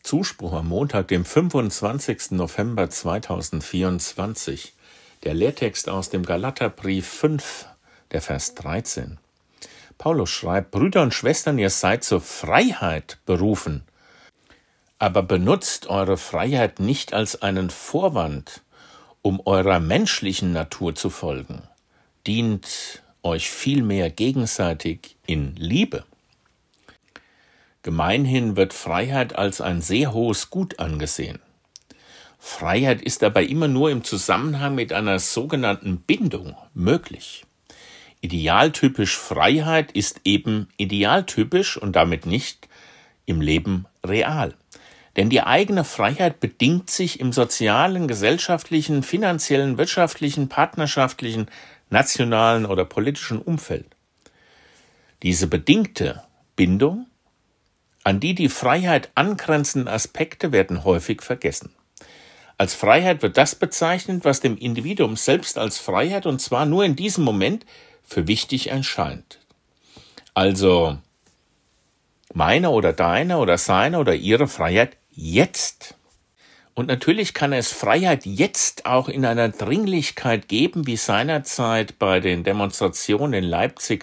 Zuspruch am Montag, dem 25. November 2024. Der Lehrtext aus dem Galaterbrief 5, der Vers 13. Paulus schreibt: Brüder und Schwestern, ihr seid zur Freiheit berufen, aber benutzt eure Freiheit nicht als einen Vorwand, um eurer menschlichen Natur zu folgen. Dient euch vielmehr gegenseitig in Liebe. Gemeinhin wird Freiheit als ein sehr hohes Gut angesehen. Freiheit ist dabei immer nur im Zusammenhang mit einer sogenannten Bindung möglich. Idealtypisch Freiheit ist eben idealtypisch und damit nicht im Leben real. Denn die eigene Freiheit bedingt sich im sozialen, gesellschaftlichen, finanziellen, wirtschaftlichen, partnerschaftlichen, nationalen oder politischen Umfeld. Diese bedingte Bindung, an die Freiheit angrenzenden Aspekte, werden häufig vergessen. Als Freiheit wird das bezeichnet, was dem Individuum selbst als Freiheit, und zwar nur in diesem Moment, für wichtig erscheint. Also meine oder deine oder seine oder ihre Freiheit jetzt. Und natürlich kann es Freiheit jetzt auch in einer Dringlichkeit geben, wie seinerzeit bei den Demonstrationen in Leipzig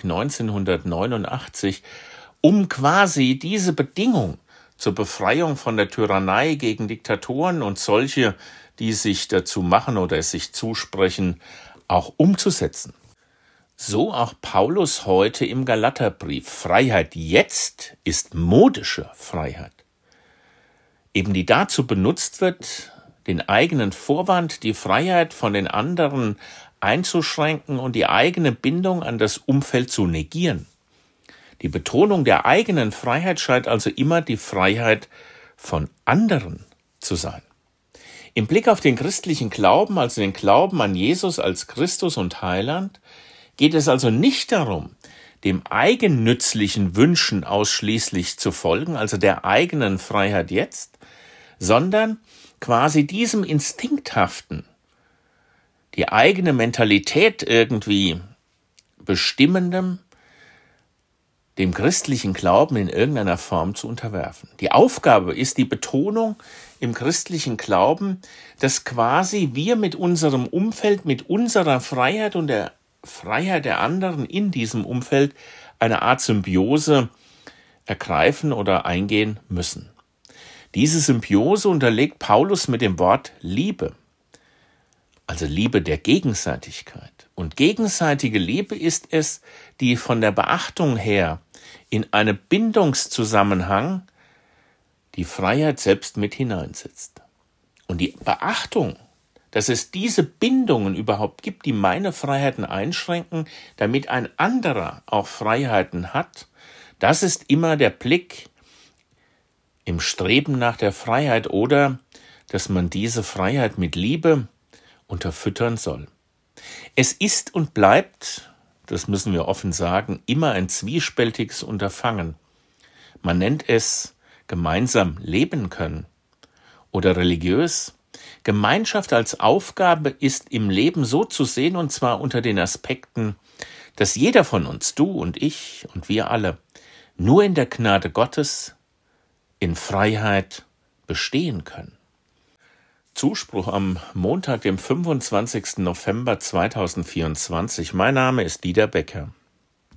1989, um quasi diese Bedingung zur Befreiung von der Tyrannei gegen Diktatoren und solche, die sich dazu machen oder es sich zusprechen, auch umzusetzen. So auch Paulus heute im Galaterbrief. Freiheit jetzt ist modische Freiheit. Eben die dazu benutzt wird, den eigenen Vorwand, die Freiheit von den anderen einzuschränken und die eigene Bindung an das Umfeld zu negieren. Die Betonung der eigenen Freiheit scheint also immer die Freiheit von anderen zu sein. Im Blick auf den christlichen Glauben, also den Glauben an Jesus als Christus und Heiland, geht es also nicht darum, dem eigennützlichen Wünschen ausschließlich zu folgen, also der eigenen Freiheit jetzt, sondern quasi diesem Instinkthaften, die eigene Mentalität irgendwie bestimmendem, dem christlichen Glauben in irgendeiner Form zu unterwerfen. Die Aufgabe ist die Betonung im christlichen Glauben, dass quasi wir mit unserem Umfeld, mit unserer Freiheit und der Freiheit der anderen in diesem Umfeld eine Art Symbiose ergreifen oder eingehen müssen. Diese Symbiose unterlegt Paulus mit dem Wort Liebe, also Liebe der Gegenseitigkeit. Und gegenseitige Liebe ist es, die von der Beachtung her in einen Bindungszusammenhang die Freiheit selbst mit hineinsetzt. Und die Beachtung, dass es diese Bindungen überhaupt gibt, die meine Freiheiten einschränken, damit ein anderer auch Freiheiten hat, das ist immer der Blick im Streben nach der Freiheit oder dass man diese Freiheit mit Liebe unterfüttern soll. Es ist und bleibt, das müssen wir offen sagen, immer ein zwiespältiges Unterfangen. Man nennt es gemeinsam leben können oder religiös. Gemeinschaft als Aufgabe ist im Leben so zu sehen, und zwar unter den Aspekten, dass jeder von uns, du und ich und wir alle, nur in der Gnade Gottes in Freiheit bestehen können. Zuspruch am Montag, dem 25. November 2024. Mein Name ist Dieter Becker.